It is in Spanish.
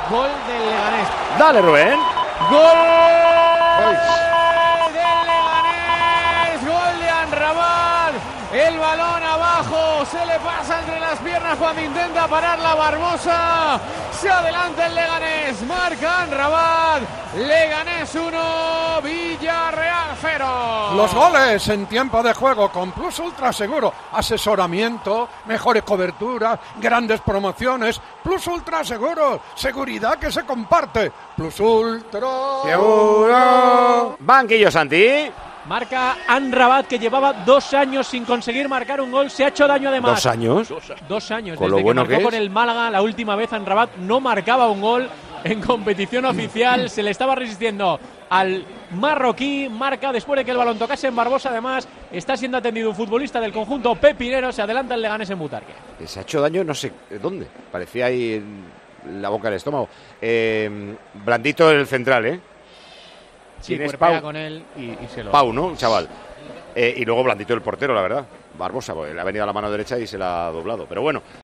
Gol del Leganés. Dale, Rubén. Gol del Leganés. Gol de Amrabat. El balón abajo. Se le pasa entre las piernas cuando intenta parar la Barbosa. Se adelanta el Leganés. Marca Amrabat. Leganés 1, Villarreal 0. Los goles en tiempo de juego con Plus Ultra Seguro. Asesoramiento, mejores coberturas, grandes promociones. Plus Ultra Seguro. Seguridad que se comparte. Plus Ultra Seguro. Banquillo, Santi. Marca Amrabat, que llevaba 2 años sin conseguir marcar un gol. Se ha hecho daño además. 2 años. 2 años. Con Desde lo bueno que marcó que con es. el Málaga la última vez, Amrabat no marcaba un gol en competición oficial. Se le estaba resistiendo al marroquí. Marca después de que el balón tocase en Barbosa. Además, está siendo atendido un futbolista del conjunto pepinero. Se adelanta el Leganés en Butarque. Se ha hecho daño no sé dónde. Parecía ahí en la boca del estómago. Blandito el central, ¿eh? Sí, ¿Quién es cuerpea Pau? con él y se lo... Pau, ¿no? Un chaval. Y luego blandito el portero, la verdad. Barbosa, pues, le ha venido a la mano derecha y se la ha doblado. Pero bueno.